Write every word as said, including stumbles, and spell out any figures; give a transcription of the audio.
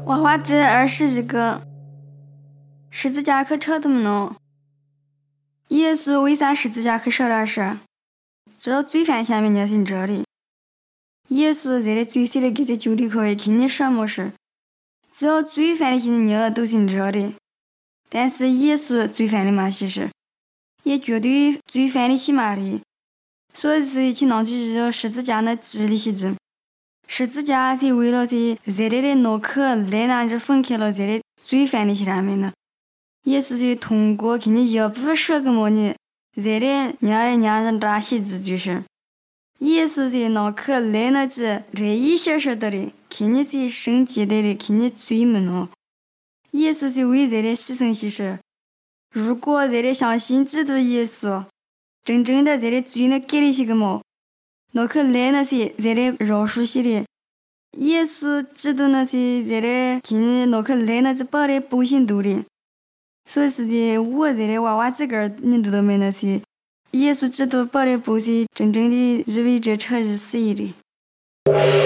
娃娃子二十一个，十字架可扯动么？耶稣为啥十字架可舍了事？这罪犯下面就是这里。耶稣在的最细的给这酒里可以看你什么事？只要罪犯的心里都是这里，但是耶稣罪犯的嘛其实也绝对罪犯的起码里，所以是请当去十字架的治理是指。十字架是为了是这里的诺克来拿着分开了这里罪犯的下面的。耶稣是通过给你一部舍个么你，这里伢的伢人打写字就是。耶稣是诺克来拿着这一些事的里，给你是圣洁的里，给你罪么呢？耶稣是为这里牺牲牺牲。如果这里相信基督耶稣，真正的这里罪呢给你是个么？诺克来那是这里饶恕系列，耶稣基督那是这里给你诺克来那是把的不信徒的，所以是的我这里娃娃自个儿你都都没那是耶稣基督把的不是真正的认为这车是死的。